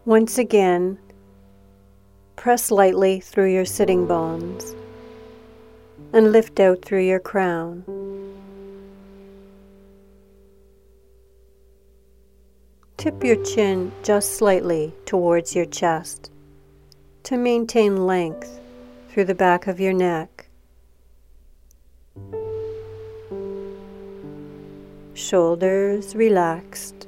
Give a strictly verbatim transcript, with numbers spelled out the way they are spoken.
Once again, press lightly through your sitting bones and lift out through your crown. Tip your chin just slightly towards your chest to maintain length through the back of your neck. Shoulders relaxed.